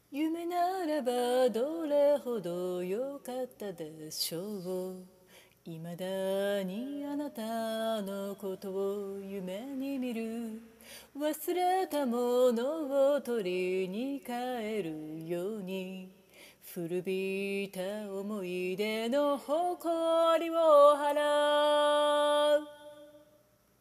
夢ならばどれほど良かったでしょう。未だにあなたのことを夢に見る。忘れたものを取りに帰るように、古びた思い出の誇りを払う。